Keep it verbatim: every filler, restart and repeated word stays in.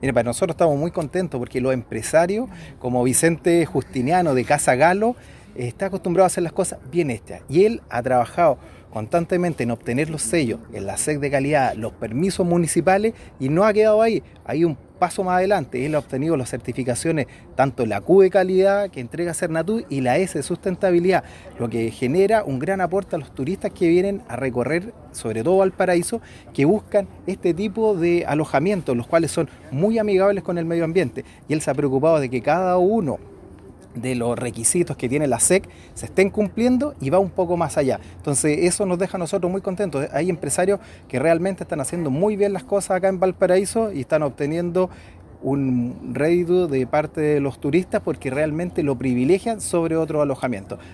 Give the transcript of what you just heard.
Mira, para nosotros estamos muy contentos porque los empresarios, como Vicente Justiniano de Casa Galo, está acostumbrado a hacer las cosas bien hechas. Y él ha trabajado constantemente en obtener los sellos, en la S E C de calidad, los permisos municipales, y no ha quedado ahí. Hay un paso más adelante. Él ha obtenido las certificaciones, tanto la Q de calidad que entrega Cernatur y la S de sustentabilidad, lo que genera un gran aporte a los turistas que vienen a recorrer, sobre todo Valparaíso, que buscan este tipo de alojamientos, los cuales son muy amigables con el medio ambiente. Y él se ha preocupado de que cada uno de los requisitos que tiene la S E C se estén cumpliendo y va un poco más allá. Entonces eso nos deja a nosotros muy contentos. Hay empresarios que realmente están haciendo muy bien las cosas acá en Valparaíso y están obteniendo un rédito de parte de los turistas porque realmente lo privilegian sobre otros alojamientos.